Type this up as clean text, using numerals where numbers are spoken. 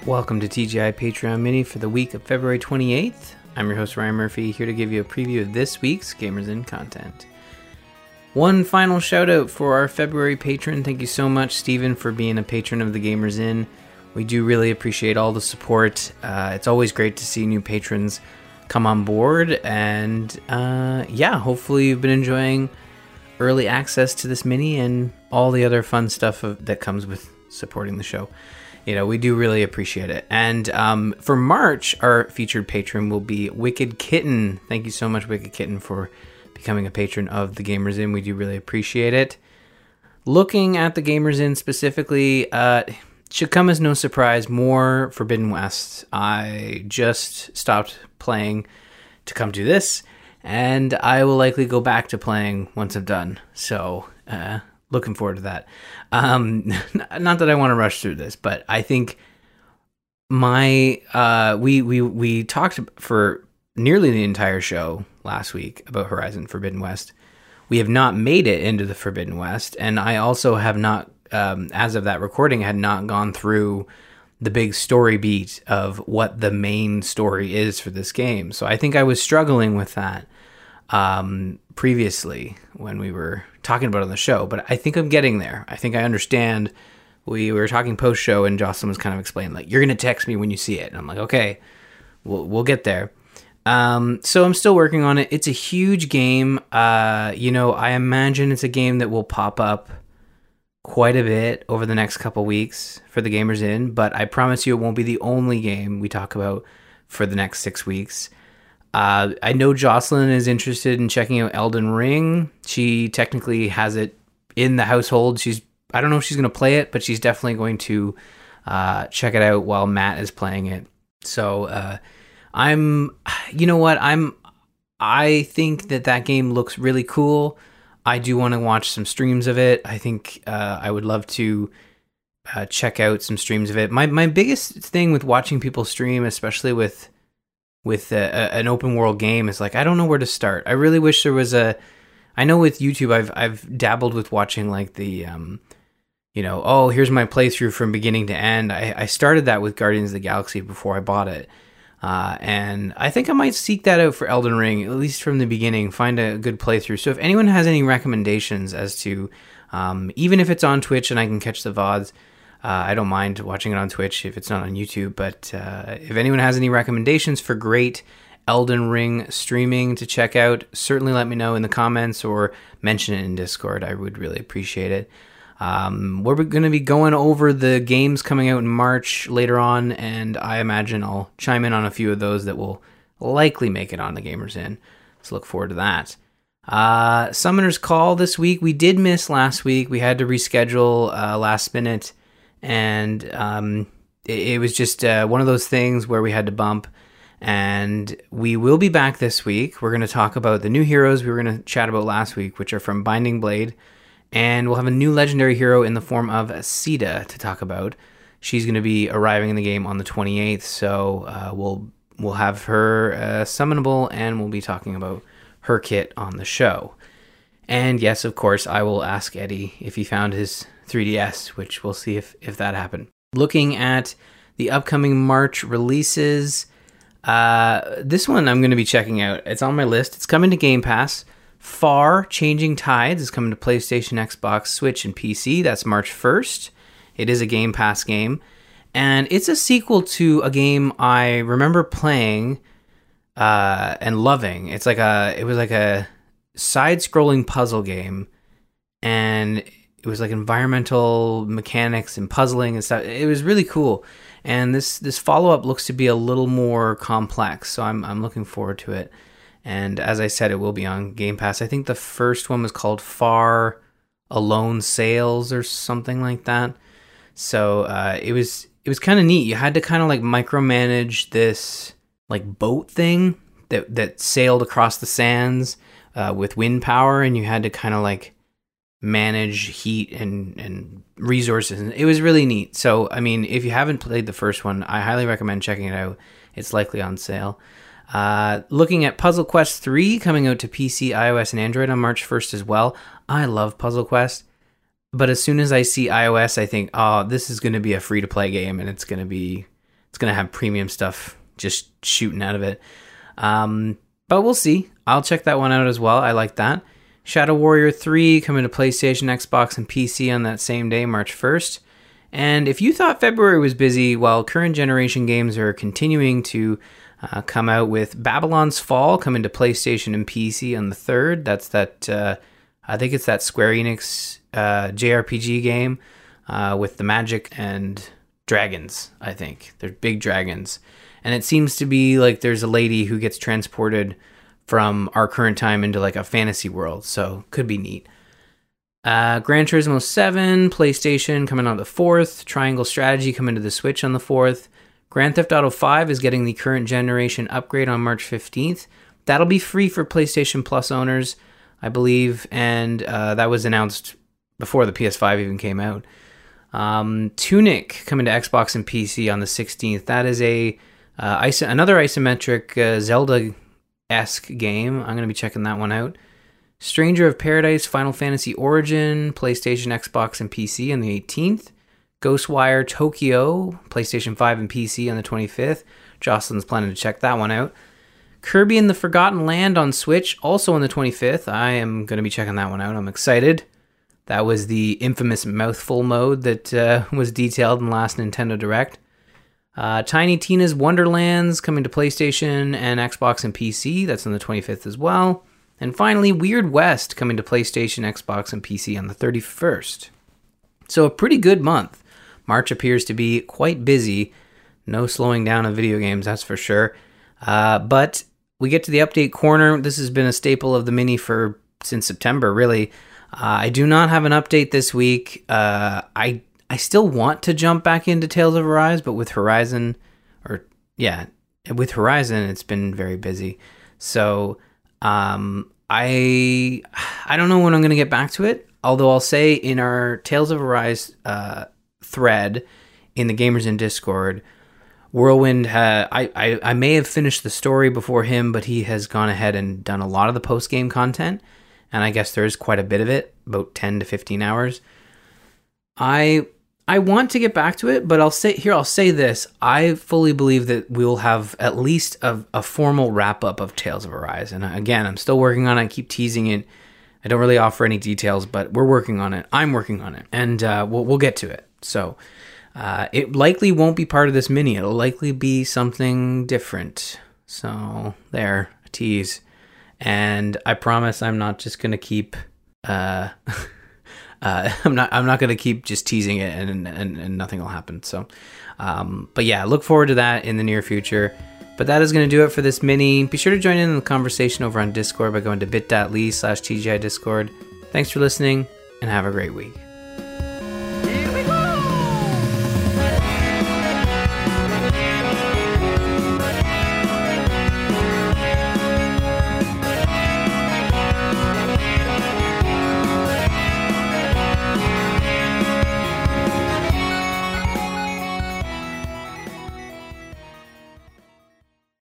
Welcome to TGI Patreon Mini for the week of February 28th. I'm your host Ryan Murphy, here to give you a preview of this week's Gamers In content. One final shout out for our February patron. Thank you so much, Steven, for being a patron of the Gamers In. We do really appreciate all the support. It's always great to see new patrons come on board, and hopefully you've been enjoying early access to this mini and all the other fun stuff that comes with supporting the show. We do really appreciate it. And for March, our featured patron will be Wicked Kitten. Thank you so much, Wicked Kitten, for becoming a patron of the Gamers In. We do really appreciate it. Looking at the Gamers In specifically, should come as no surprise, more Forbidden West. I just stopped playing to come to this, and I will likely go back to playing once I'm done. So, looking forward to that. Not that I want to rush through this, but I think we talked for nearly the entire show last week about Horizon Forbidden West. We have not made it into the Forbidden West, and I also have not, as of that recording, had not gone through the big story beat of what the main story is for this game. So I think I was struggling with that previously when we were talking about it on the show, but I think I'm getting there. I think I understand. We were talking post-show, and Jocelyn was kind of explaining, like, you're going to text me when you see it. And I'm like, okay, we'll get there. So I'm still working on it. It's a huge game. I imagine it's a game that will pop up quite a bit over the next couple weeks for the Gamers In, but I promise you it won't be the only game we talk about for the next 6 weeks. I know Jocelyn is interested in checking out Elden Ring. She technically has it in the household. I don't know if she's going to play it, but she's definitely going to check it out while Matt is playing it. So I think that game looks really cool. I do want to watch some streams of it. I think I would love to check out some streams of it. My biggest thing with watching people stream, especially with an open world game, is like, I don't know where to start. I really wish there was I know with YouTube I've dabbled with watching like the here's my playthrough from beginning to end. I started that with Guardians of the Galaxy before I bought it. And I think I might seek that out for Elden Ring, at least from the beginning, find a good playthrough. So if anyone has any recommendations as to, even if it's on Twitch and I can catch the VODs, I don't mind watching it on Twitch if it's not on YouTube. But if anyone has any recommendations for great Elden Ring streaming to check out, certainly let me know in the comments or mention it in Discord. I would really appreciate it. We're going to be going over the games coming out in March later on, and I imagine I'll chime in on a few of those that will likely make it on the Gamers In. So look forward to that. Summoner's Call this week. We did miss last week. We had to reschedule last minute, and it was just one of those things where we had to bump. And we will be back this week. We're going to talk about the new heroes we were going to chat about last week, which are from Binding Blade. And we'll have a new legendary hero in the form of Sita to talk about. She's going to be arriving in the game on the 28th, so we'll have her summonable, and we'll be talking about her kit on the show. And yes, of course, I will ask Eddie if he found his 3DS, which we'll see if that happened. Looking at the upcoming March releases, this one I'm going to be checking out. It's on my list. It's coming to Game Pass. Far Changing Tides is coming to PlayStation, Xbox, Switch, and PC. That's March 1st. It is a Game Pass game. And it's a sequel to a game I remember playing and loving. It was like a side-scrolling puzzle game. And it was like environmental mechanics and puzzling and stuff. It was really cool. And this follow-up looks to be a little more complex. So I'm looking forward to it. And as I said, it will be on Game Pass. I think the first one was called Far Alone Sails or something like that. So it was kind of neat. You had to kind of like micromanage this like boat thing that sailed across the sands with wind power, and you had to kind of like manage heat and resources. And it was really neat. So, I mean, if you haven't played the first one, I highly recommend checking it out. It's likely on sale. Looking at Puzzle Quest 3 coming out to PC, iOS, and Android on March 1st as well. I love Puzzle Quest, but as soon as I see iOS, I think, oh, this is going to be a free-to-play game, and it's going to be it's going to have premium stuff just shooting out of it. But we'll see. I'll check that one out as well. I like that. Shadow Warrior 3 coming to PlayStation, Xbox, and PC on that same day, March 1st. And if you thought February was busy, well, current generation games are continuing to come out with Babylon's Fall coming to PlayStation and PC on the 3rd. That's that, I think it's that Square Enix JRPG game with the magic and dragons, I think. They're big dragons. And it seems to be like there's a lady who gets transported from our current time into like a fantasy world, so could be neat. Gran Turismo 7, PlayStation coming on the 4th. Triangle Strategy coming to the Switch on the 4th. Grand Theft Auto 5 is getting the current generation upgrade on March 15th. That'll be free for PlayStation Plus owners, I believe, and that was announced before the PS5 even came out. Tunic coming to Xbox and PC on the 16th. That is another isometric Zelda-esque game. I'm going to be checking that one out. Stranger of Paradise, Final Fantasy Origin, PlayStation, Xbox, and PC on the 18th. Ghostwire Tokyo, PlayStation 5 and PC on the 25th. Jocelyn's planning to check that one out. Kirby and the Forgotten Land on Switch, also on the 25th. I am going to be checking that one out. I'm excited. That was the infamous mouthful mode that was detailed in the last Nintendo Direct. Tiny Tina's Wonderlands coming to PlayStation and Xbox and PC. That's on the 25th as well. And finally, Weird West coming to PlayStation, Xbox, and PC on the 31st. So a pretty good month. March appears to be quite busy. No slowing down of video games, that's for sure. But we get to the update corner. This has been a staple of the mini since September, really. I do not have an update this week. I still want to jump back into Tales of Arise, but with Horizon, it's been very busy. So I don't know when I'm going to get back to it. Although I'll say in our Tales of Arise thread in the Gamers in Discord, Whirlwind, I may have finished the story before him, but he has gone ahead and done a lot of the post-game content. And I guess there's quite a bit of it, about 10 to 15 hours. I want to get back to it, but I'll say this. I fully believe that we'll have at least a formal wrap-up of Tales of Arise. And again, I'm still working on it. I keep teasing it. I don't really offer any details, but we're working on it. I'm working on it. And we'll get to it. So it likely won't be part of this mini. It'll likely be something different. So there, a tease. And I promise I'm not just going to keep... I'm not going to keep just teasing it and nothing will happen. So, but yeah, look forward to that in the near future. But that is going to do it for this mini. Be sure to join in the conversation over on Discord by going to bit.ly/TGI Discord. Thanks for listening and have a great week.